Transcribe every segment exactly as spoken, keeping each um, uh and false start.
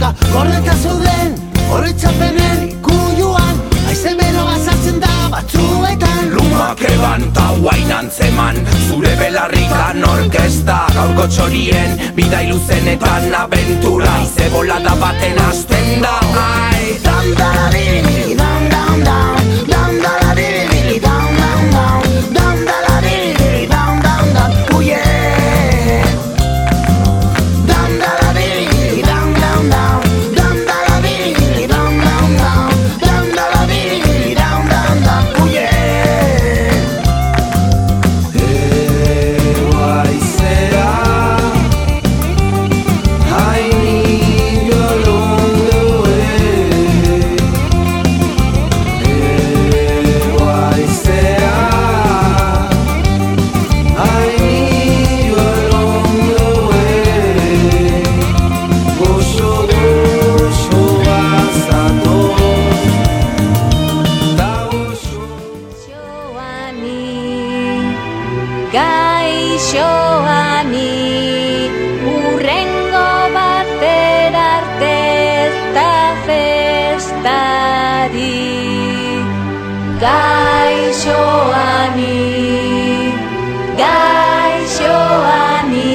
eta gordeta zeuden horretzapenen ikuiluan aizemero bazartzen da batzuetan. Lumak eban ta guain antzeman, zure belarrikan orkesta, gaurko txorien bidai luzenetan abentura, ize bolada baten hasten da. Ai, dam dala diribili, dam dam dam, dam dala diribili, dam dam dam, dam dala diribili, dam dam dam, oh yeah. Dam dala diribili, dam dam dam, dam dala diribili, dam dam dam, dam dala diribili, dam dam dam, oh yeah. Gaixoani, gaixoani,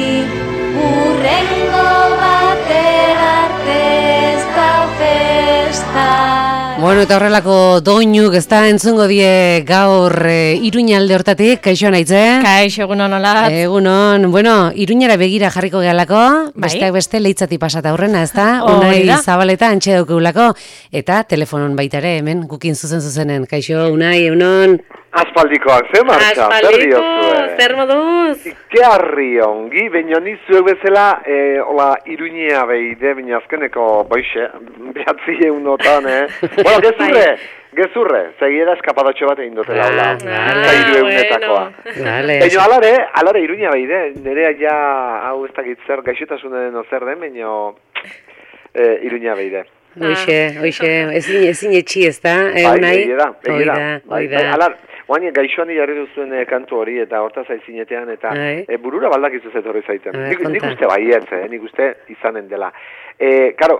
urrengo bater arte ez da festa. Bueno, eta horrelako doinuk ez da entzungo die gaur e, Iruñalde hortatik, kaixo naitze? Kaixo, egunon hola. Egunon, bueno, Iruñara begira jarriko gehalako, bai? Besteak beste leitzati pasata aurrena, ez da? Unai Zabaleta antxe daukeulako, eta telefonon baita ere, hemen, gukin zuzen zuzenen. Kaixo, Unai, egunon? Aspaldikoak, ze martxa, Aspaldiko, zer moduz? Ikearri ongi, baina ni zuek bezala, e, hola, Iruñea behide, baina azkeneko, boixe, behatzi egunotan, eh? Bueno, gezurre, gezurre, segiera eskapadatxo bat egin dutela, hola, eta iru egunetakoa. Baina alare, alare Iruñea behide, nerea ja, hau ez dakit zer, gaixotasunen zer den, baina e, Iruñea behide. Oixe, oixe, ezin, ezin etxi ez da, eh, Unai? Bai, egida, egida. Bai, bai, alar, Oain, gaixoani jarri duzuen e, kantu hori eta horta zaizinetean eta e, burura baldakizu zetorri zaiten. Nik, nik uste baietz, eh? Nik uste izanen dela. E, karo,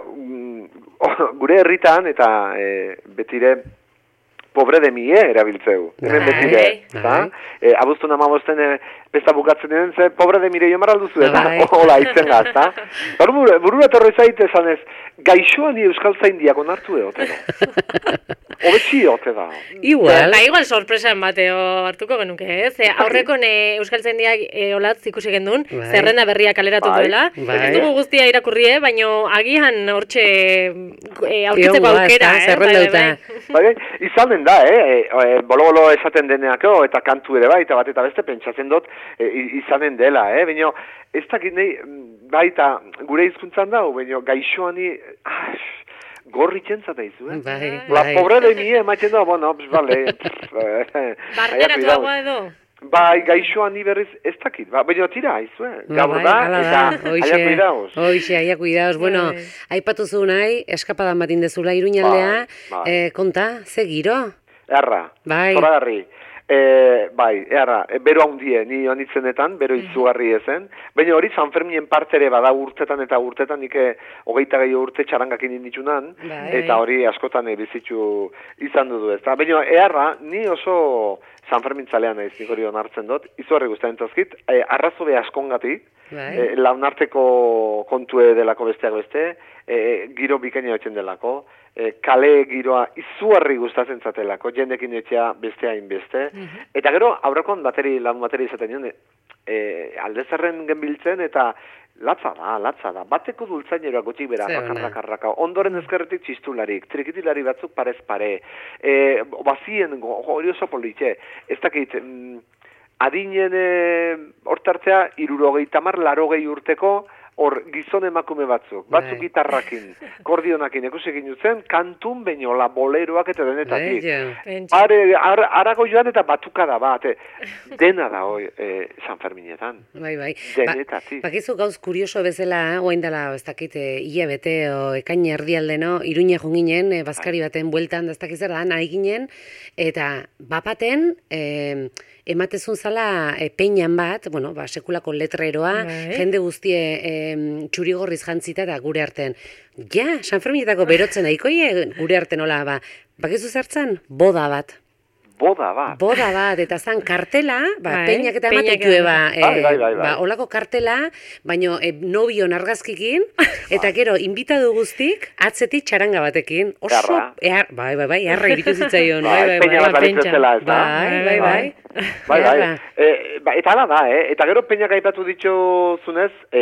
mm, gure herritan eta e, betire pobre de mie erabiltzeu. Hemen betire, eta? E, abuztun amabosten e, besta bukatzen den, ze pobre de mire jomar alduzu, eta hola, itzen gaz, eta? Burura, burura torri zaite zanez, gaixoani euskal zaindiak onartu eote da. Obetxi eote da. Igual. Ba, igual sorpresa bateo hartuko genuke, ez? Eh? Aurreko euskal zaindiak e, olatz ikusi gendun, bai. Zerrenda berria kaleratu bai. Duela. Bai. Ez dugu guztia irakurrie, baina agian hortxe e, aurkitzeko aukera, eh? Zerrenda duta. Bai, bai, izanen da, eh? E, bolo-bolo esaten deneako, eta kantu ere bai, eta bat eta beste pentsatzen dut, e, izanen dela, eh? Baina ez dakit nahi, baita gure hizkuntzan da, baina gaixoani, ah, gorri txentzat eizu, eh? Bai, La bai. pobre de mi, ematen da, bueno, pues, vale. Barneratu dagoa edo? Bai, gaixoani berriz ez dakit, ba, baina tira, aizu, eh? Gaur da, eta aia cuidaos. Oixe, aia cuidaos. Bueno, aipatu zu nahi, eskapadan bat indezula Iruñaldea, eh, konta, ze giro? Erra, bai. Zoragarri. E, bai, erra, e, bero handie, ni honitzenetan, bero izugarri ezen. Baina hori San Ferminen partere bada urtetan eta urtetan, nik hogeita gehi urte txarangakin inditzunan, eta hori askotan bizitzu izan dudu ez. Baina erra, ni oso San Fermin zalean naiz, nik hori onartzen dut, izugarri guztien tozkit, e, arrazo be askongatik, e, launarteko kontue delako besteak beste, e, giro bikaina etxen delako, e, kale giroa izugarri gustatzen zatelako, jendekin etxea beste hain beste, mm-hmm. Eta gero aurrekon bateri, lan bateri izaten nion, e, aldezarren genbiltzen eta latza da, latza da, bateko dultzainera gotxik bera, rakarrakarraka, ondoren ezkerretik txistularik, trikitilari batzuk parez pare, e, bazien hori oso politxe, ez dakit, mm, adinen hortartzea, e, irurogeita mar, larogei urteko, hor gizon emakume batzuk, batzuk gitarrakin, kordionakin ekusekin dutzen, kantun bainola, boleroak eta denetatik. Are, ar, arago joan eta batukada bat, dena da hoi e, San Ferminetan. Bai, bai. Denetatik. Ba, bakizu gauz kurioso bezala, oain dela, ez dakit, ia bete, o ekain erdialdeno, Iruña junginen, e, bazkari baten bueltan, ez dakit zer da, nahi ginen, eta bapaten, e, ematezun zala e, peinan bat, bueno, ba, sekulako letreroa, Bai. jende guztie e, txurigorriz jantzita da gure artean. Ja, San Ferminetako berotzen aikoie gure artean hola, ba, bakizu zertzen? Boda bat. Boda bat. Boda bat, eta zan kartela, ba, Bai, peinak eta peinak ematekue, ba, bai, bai, bai, bai. ba, olako kartela, baino e, nobion argazkikin, eta gero, inbitadu guztik, atzetik txaranga batekin. Oso, Garra. ear, bai, bai, bai, arra iritu zitzaion, bai, bai, peina bai, bat pentsa. aritzela, ez da? bai, bai, bai. Bai, bai. Garra. E, ba, eta hala da, eh? Eta gero peinak aipatu dituzunez, e,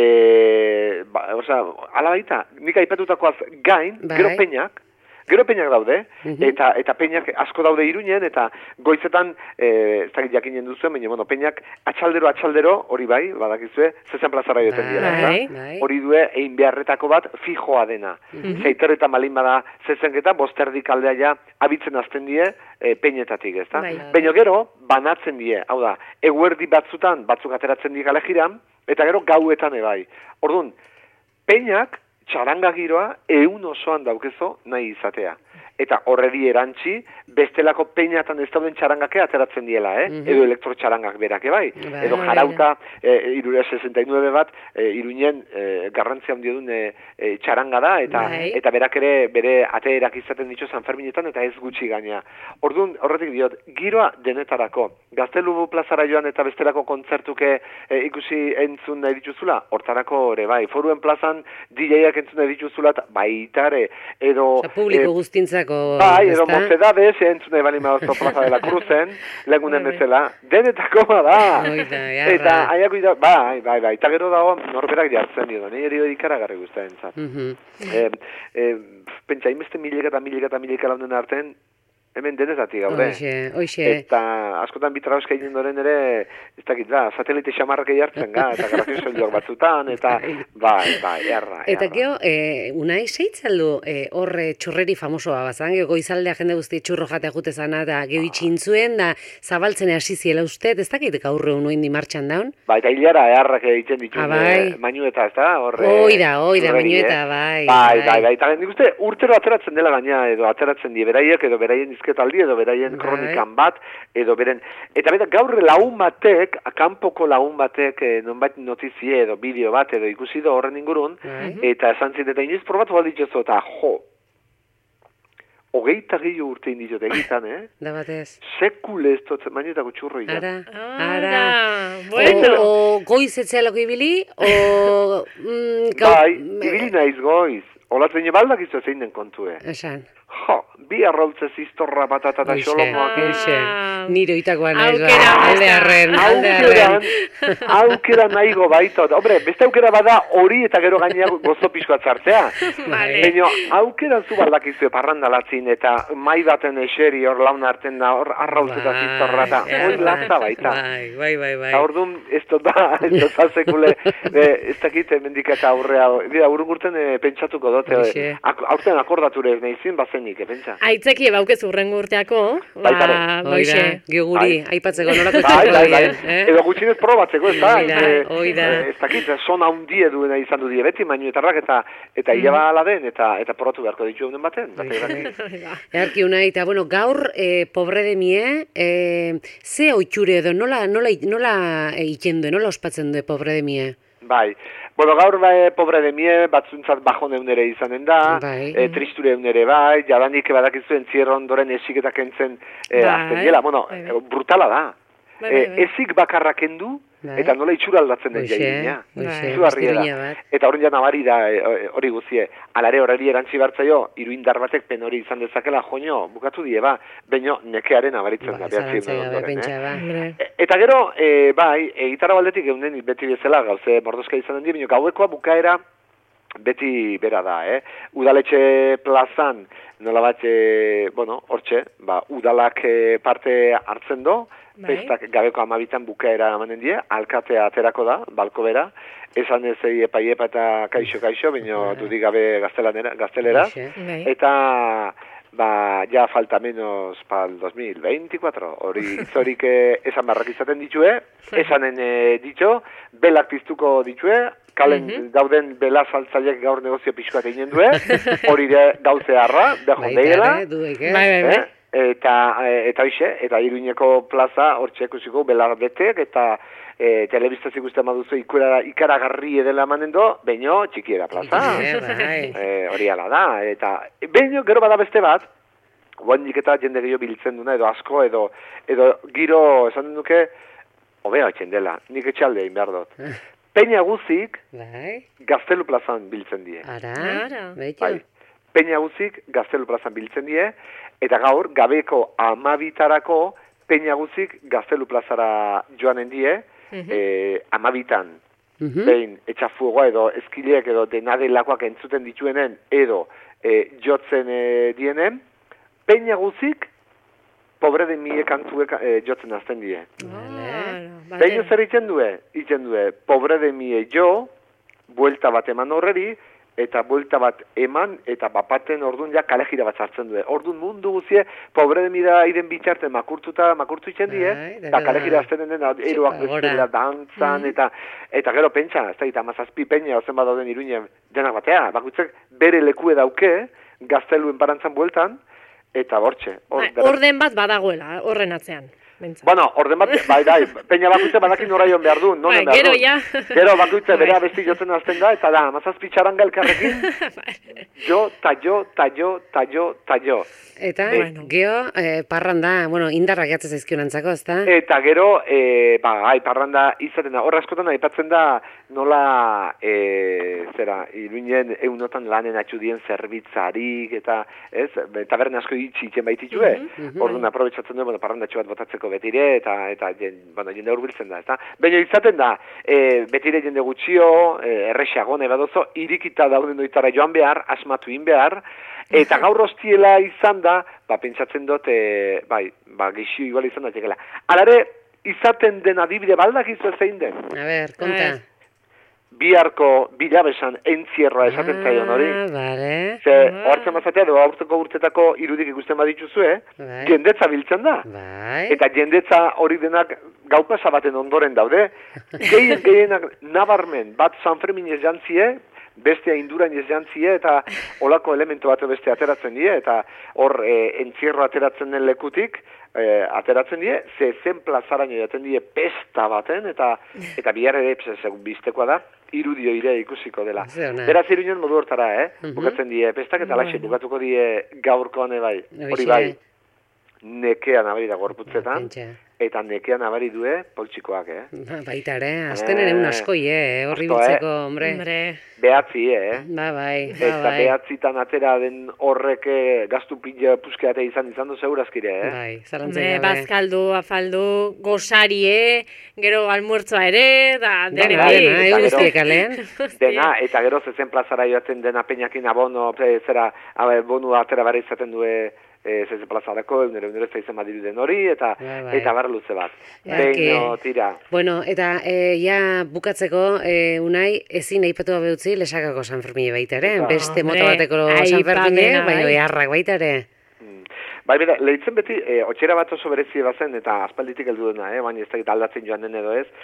ba, osea, hala baita, nik aipatutakoaz gain, Bai. gero peinak, Gero peinak daude, Mhm. eta eta peinak asko daude Iruñen, eta goizetan, eh, ez dakit jakinen duzuen, baina, bueno, peinak atxaldero, atxaldero, hori bai, badakizue, zezen plazara joten dira, Bai. ezta? Bai. Hori due, egin beharretako bat, fijoa dena. Zeiterretan malin bada zezenketa, bosterdik aldea ja, abitzen azten die, e, peinetatik, ezta? Bai. Baina gero, banatzen die, hau da, eguerdi batzutan, batzuk ateratzen die galejiran, eta gero gauetan ebai. Orduan, peinak, txaranga giroa, eun osoan daukezo nahi izatea. Eta horredi erantzi, bestelako peinatan ez dauden txarangake ateratzen diela, eh? Mhm. Edo elektrotxarangak berake bai. Bai. Edo jarauta, e, irure sesenta y nueve bat, e, Iruñen e, garrantzia handia duen e, e, txaranga da, eta Bai. eta berak ere bere ateerak izaten ditu San Ferminetan, eta ez gutxi gaina. Orduan, horretik diot, giroa denetarako. Gaztelubu plazara joan eta bestelako kontzertuke e, ikusi entzun nahi dituzula, hortarako ere bai. Foruen plazan D J-ak entzun nahi dituzula, baitare, edo... Osa, publiko e, guztintzako, Bai, edo ezta? mocedades, entzun nahi bali madozko plaza de la Cruzen, legunen bezala, denetako da. Hoi da, jarra. Eta, aiako ida, bai, bai, bai, eta gero dago norberak jartzen dio, nahi eri ikaragarri guztien zat. Mhm. eh, eh, pentsa, inbeste mileka eta mileka eta mileka launen artean, hemen denetatik gaude. Hoxe, hoxe. Eta askotan bitrauzka egin doren ere, ez dakit da, satelite xamarrak jartzen ga, eta grazioso joak batzutan, eta bai, bai, erra, Eta erra. gero, e, unai zeitzaldu e, horre txurreri famosoa bazan, gero goizaldea jende guzti txurro jatea jute zana, da gero itxintzuen, da zabaltzen hasi ziela uste, ez dakit gaur egun oindi martxan daun? Ba, eta hilara eharrak egiten ditu Ah, bai. eh, mainueta, ez da? Horre, Hoi da, hoi da, txurreri, mainueta, eh? bai, Bai, bai. bai, bai, eta nik uste urtero ateratzen dela gaina, edo ateratzen die beraiek, edo beraien izketaldi, edo beraien Bai. kronikan bat, edo beren... Eta bera, gaur laun batek, kanpoko laun batek, eh, nonbait notizie, edo bideo bat, edo ikusi do horren ingurun, Bai. eta esan zin, eta inoiz probatu balditzezo, eta jo, hogeita gehiago urte indizot egitan, eh? Da batez. Sekule ez dotzen, mainetako txurro izan. Ara, Ara, ara. bueno. O, o goiz etzealoko ibili, o... Mm, gau- Bai, ibili naiz goiz. Olatzen baldak izo zein den kontue. Esan. Jo, bi arrautze ziztorra batata eta Hoxe, xolomoak. hoxe. Ah. Nire oitakoa naiz, ba. Aukera, alde besta. arren, alde Aukeran, arren. aukera nahigo baitot. Hombre, beste aukera bada hori eta gero gainea gozo pixkoa zartea. Vale. Baina, aukeran zu baldakizue parrandalatzin eta mai baten eseri hor laun arten da, hor arrautze eta ziztorra eta Bai, hori latza baita. Bai, bai, bai, bai. Eta orduan, ez dut da, ez dut da sekule, e, ez dakit mendik eta aurrea, dira, urrungurten e, pentsatuko dut, e, Hoxe. ak, aurten akordature ez nahizin, bazenik, e, pentsa. Aitzeki baukez urrengo urteako, ba, Baitare. Hoi da, boixe. gio guri, Bai. aipatzeko norako Bai, txako bai, bai. dien, eh? Edo gutxinez probatzeko, ez da? Hoi da, e, hoi da. e, Ez dakit, sona hundie duena izan du die beti, mainuetarrak eta eta hilaba ala den, eta eta probatu beharko ditu eunen baten. Batek daki. Earki unai, eta bueno, gaur eh, pobre de mie, eh, ze oitxure edo, nola, nola, nola eh, ikendu, nola ospatzen du pobre de mie? Bai. Bueno, gaur bai, pobre de mie, batzuntzat bajon eunere izanen da, Bai. e, tristure eunere bai, jadanik badakizuen zierro ondoren esiketak entzen e, Bai. azten diela, bueno, Bai, e, bai. brutala da. Bai, E, bai, bai. ezik bakarra kendu, Bai. eta nola itxura aldatzen den Hoxe, jaimina. hoxe, Izugarria da. iruña bat. Eta horren ja nabari da e, e, hori guzie, alare horreri erantzi bartzaio, iruindar batek pen hori izan dezakela, joño, bukatu die ba, baino nekearen abaritzen da, Ba, behatzi zalantza gabe, ondoren, pentsa, eh? ba. Hombre. E, Eta gero, e, bai, e, gitarra baldetik geunden beti bezala, gauze mordoska izanen di, baina gauekoa bukaera beti bera da, eh? Udaletxe plazan, nola bat, e, bueno, hortxe, ba, udalak e, parte hartzen do, Bai. festak gabeko amabitan bukaera emanen die, alkatea aterako da, balko bera, esan ez epa epa eta kaixo kaixo, baina dudik gabe gaztelanera, gaztelera, Hoxe. Bai. eta ba, ja falta menos pal dos mil veinticuatro, hori zorik eh, esan barrak izaten ditue, esanen eh, ditxo, belak piztuko ditue, kalen Mhm. dauden bela saltzaileak gaur negozio pixkoat eginen due, hori de gauze harra, beho Baita deiela, ere, dudaik, eh? Bai, bai, bai. eh? eta eta hoixe, eta Iruñeko plaza hortxe ikusiko belardetek, eta e, telebistaz ikusten baduzu ikara, ikaragarri edela manen do, baino txikiera plaza. e, hori ala da, eta baino gero bada beste bat, guandik eta jende gehiago biltzen duna, edo asko, edo, edo giro, esan duke, hobea etxen dela, nik etxalde egin behar dut. Peña guzik, Gaztelu plazan biltzen die. Ara, bai. Peña guzik, Gaztelu plazan biltzen die, eta gaur, gabeko amabitarako, Peña guzik, Gaztelu plazara joanen die, uh-huh. e, amabitan, uh-huh. behin, etxafugoa edo eskileak edo denadelakoak entzuten dituenen, edo e, jotzen e, dienen, Peña guzik, pobre de mie kantuek e, jotzen azten die. Ah, behin zer iten due, iten due, pobre de mie jo, buelta bat eman horreri, eta buelta bat eman, eta bapaten orduan ja kalejira bat sartzen due. Orduan mundu guzie, pobre de mira iren bitxarte makurtuta, makurtu itzen die, eta kalejira azten den eroak bestela dantzan, mm. eta eta gero pentsa, ez da, eta mazazpi peña, ozen badauden Iruinen denak batea, bakutzek bere lekue dauke, Gazteluen parantzan bueltan, eta bortxe. Or, orden bat badagoela, horren atzean. Bentsa. Bueno, orden bat, bai, bai, peña bakutze badakin noraion behar du, non bai, behar gero, du. Ja. Gero bakutze bere abesti jotzen azten da, eta da, mazazpi txaranga elkarrekin, jo, ta jo, ta jo, ta jo, ta jo. Eta, e, bueno, geho, eh, parranda, bueno, indarrak jatzen zaizkion antzako, ezta? Eta gero, eh, ba, ai, parranda izaten da, horra askotan aipatzen da, nola, eh, zera, Iruinen eunotan lanen atxudien zerbitzarik, eta, ez, taberna asko itxitzen baititue, mm -hmm. orduan aprobetsatzen du, bueno, parrandatxo bat botatzeko betire, eta, eta jen, bueno, jende hurbiltzen da, ezta? Baina izaten da, e, betire jende gutxio, e, errexago, nebadozo, irikita dauden doitara joan behar, asmatu in behar, eta gaur hostiela izan da, ba, pentsatzen dut, e, bai, ba, geixio igual izan da txekela. Alare, izaten den adibide baldak izan zein den. A ber, konta. Biharko bilabesan entzierroa esaten zaion hori. Ah, bale. Ze, hortzen mazatea, edo aurteko urtetako irudik ikusten badituzue, bai. Jendetza biltzen da. Bai. Eta jendetza hori denak gaupasa baten ondoren daude. Gehien gehienak nabarmen, bat San Fermin ez jantzie, bestea indurain ez jantzie, eta olako elemento bat beste ateratzen die, eta hor e, entzierro ateratzen den lekutik, e, ateratzen die, ze zen plazaraino jaten die pesta baten, eta eta bihar ere segun biztekoa da, irudio ire ikusiko dela. Beraz Iruinen modu hortara, eh? Uh -huh. Bukatzen die pestak eta laxe bukatuko die gaurkoan bai. Hori bai. Nekean abari da gorputzetan. Eta nekean abari due poltsikoak, eh? Baita ere, azten ere un askoi, eh? Horri biltzeko, hombre. Behatzi, eh? Ba, bai, ba, eta bai. behatzitan atera den horrek gaztu pila puskeate izan izan du segurazkire, eh? Bai, zarantzai gabe. Bazkaldu, afaldu, gosarie, gero almuertzoa ere, da, dene bai. Dena, guztiek alean. Dena, eta gero zezen plazara joaten dena peñakin abono, zera, bonu atera bara izaten due, ez ez plazarako, egunero egunero ez da izan badiru den hori, eta bai, bai. Eta barra luze bat. Beino, tira. Bueno, eta e, ja bukatzeko, e, unai, ezin aipatu gabe utzi lesakako San Fermine baita ere, no, beste mota bateko San Fermine, baina eharrak baita ere. Bai, bera, lehitzen beti, e, otxera bat oso berezie bazen, eta aspalditik heldu dena, eh, baina ez da aldatzen joan den edo ez.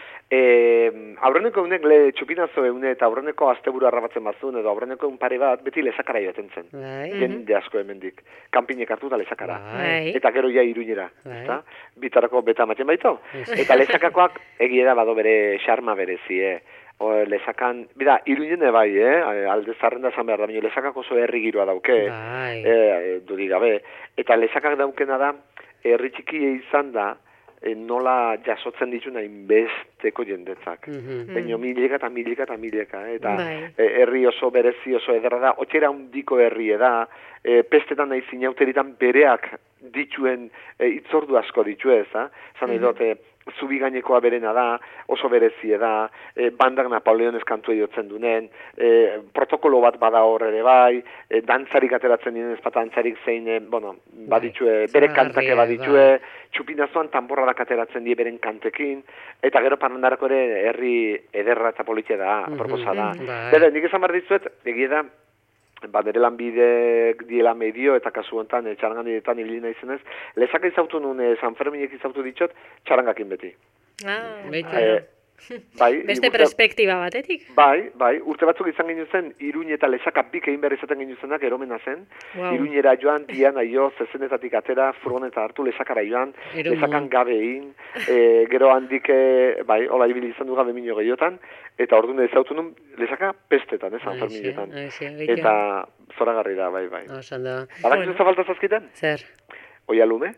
E, aurreneko egunek le txupinazo egune eta aurreneko asteburu arrabatzen bazun, edo aurreneko egun pare bat, beti lezakara joaten zen. Bai. Jende asko hemendik. Kanpinek hartu da lezakara. Bai. Eta gero ja Iruñera. Bai. Bitarako beta ematen baito. Eta lezakakoak egiera bado bere xarma berezie. O, lezakan, bida, Iruñene bai, eh? Alde zarrenda zan behar da, baina lezakak oso herri giroa dauke, bai. eh, dudik gabe. Eta lezakak daukena da, herri txikie izan da, e, nola jasotzen dituna inbesteko jendetzak. Mm-hmm. Baina mileka eta mileka eta mileka, eh? Eta bai. e, herri oso berezi oso ederra da, otxera hundiko herri da, e, pestetan nahi zinauteritan bereak dituen e, itzordu asko ditu ez, ha? Zan nahi mm-hmm. dut, zubi gainekoa berena da, oso berezie da, e, bandak Napoleones kantua jotzen dunen, e, protokolo bat bada hor ere bai, e, dantzarik ateratzen dinen ez bat dantzarik zein, e, bueno, baditue, bere kantake baditue, txupinazoan tamborrak ateratzen die beren kantekin, eta gero parrandarako ere herri ederra eta politia da, proposa da. Bere, nik esan behar dizuet, egia da, ba, bere lanbidek diela medio, eta kasu honetan, e, txarangan hilina izenez, lezaka izautu nun, e, San Ferminek izautu ditxot, txarangakin beti. Ah, e, Bai, Beste urte- perspektiba batetik. Bai, bai, urte batzuk izan genuen zen, Iruñ eta Lesaka bik egin behar izaten genuen zenak eromena zen. Wow. Iruñera joan, dian aio, zezenetatik atera, furgoneta hartu, Lesakara joan, Eromo. Lesakan gabe egin, e, gero handik, e, bai, hola ibili izan du gabe mino gehiotan, eta orduan ezautu nun, Lesaka pestetan, ez, San Ferminetan. Eta zoragarri da, bai, bai. Osan da. Badakizu zabalta zazkiten? Zer? Oialume?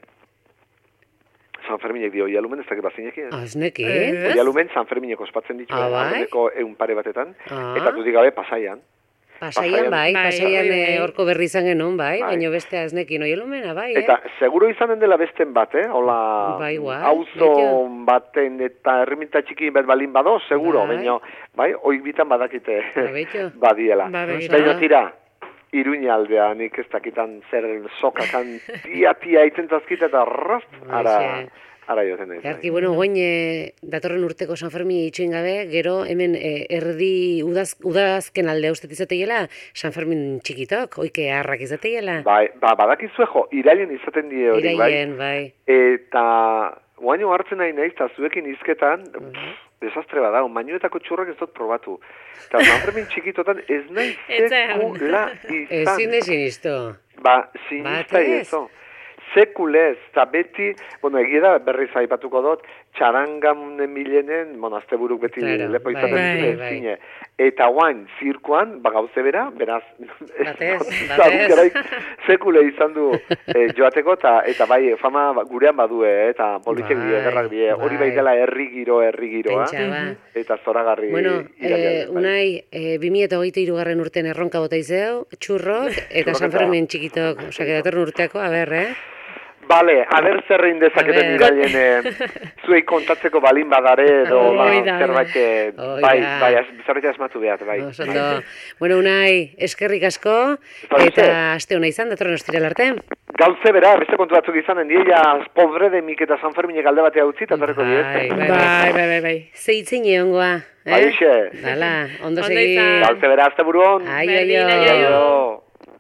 San Ferminek dio oialumen, ez dakit bazineki, eh? Ah, ez neki? Ez? Oialumen San Fermineko ospatzen ditu, Ah, bai? aurreneko eun pare batetan, Ah. eta dudik gabe pasaian. Pasaian bai, Bai, pasaian bai, eh, bai. horko berri izan genuen, bai, Bai. baina bestea ez nekin oielumena, bai, eh? Eta seguro izanen dela besten bat, eh? Hola, Bai, igual, auzo betio. baten eta erreminta txiki bet balin bado, seguro, Bai. baina, bai, oik bitan badakite Ba, betio. badiela. Ba, begira. Baina tira, Iruña aldea, nik ez dakitan zer sokakan tia-tia itzen zazkita eta rast, ara, Haixe. ara joten naiz. Erki, bueno, goin e, datorren urteko San Fermin itxoin gabe, gero hemen e, erdi udaz, udazken aldea ustet izateiela San Fermin txikitok, oike harrak izateiela. Bai, ba, badakizue jo, irailen izaten die hori, bai. Iraien, bai. Eta guaino hartzen nahi naiz, eta zuekin izketan, pff, desastre bada, mainuetako txurrak ez dut probatu. Eta San Fermin txikitotan ez nahi Etzean. sekula izan. Ezin ezin izto. Ba, sinista Batez. ezo. Sekulez, eta beti, bueno, egia da berriz aipatuko dut, txarangan milenen, bueno, asteburuk beti Claro, lepo bai, izaten bai, dituen bai. zine. Eta guain, zirkuan, ba gauze bera, beraz, Batez, ez batez. garaik sekule izan du eh, joateko, eta, eta bai, fama ba- gurean badue, eh, eta politek Bai, die, ederrak die, hori bai bai. dela herri giro, herri giroa, Pentsa, ba. eta zoragarri. Bueno, irailean, eh, bai. unai, eh, bi mila eta hogeita hirugarren urten erronka bota izeu, txurrok, eta San Txurrok eta- Fermin txikitok, osea, que datorren urteako, a ber, eh? Bale, aber zerrein dezaketen A ber. irailen eh, zuei kontatzeko balin badare edo ba, Hoi da, zerbait, eh, Hoi bai, da. bai, az- zerbait asmatu behar, bai. Oso ondo. Bueno, unai, eskerrik asko, Eta eta beste. aste hona izan, datorren ostiral arte. Gauze bera, beste kontu batzuk izanen, diela pobre de mik eta San Ferminek alde batea utzi, eta torreko Bai, diez. bai, Bai, bai, bai, bai. Zeitzin egongoa, eh? Bai, uxe. Hala, ondo Ondo segi. izan. Gauze bera, azte buruan. Ai, Berdin, aio. aio, aio. Aio.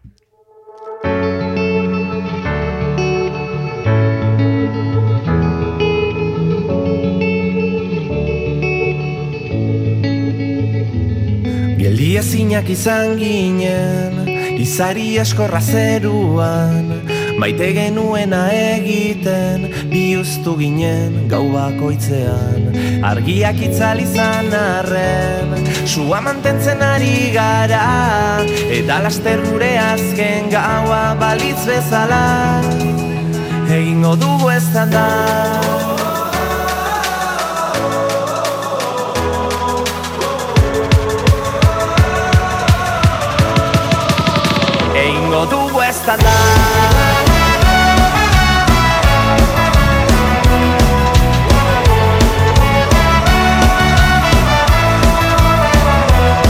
Geldi ezinak izan ginen, izari eskorra zeruan, maite genuena egiten, bihuztu ginen gau bakoitzean. Argiak itzal izan arren, sua mantentzen ari gara, eta laster gure azken gaua balitz bezala, egingo dugu eztan da. Egingo dugu eztan da.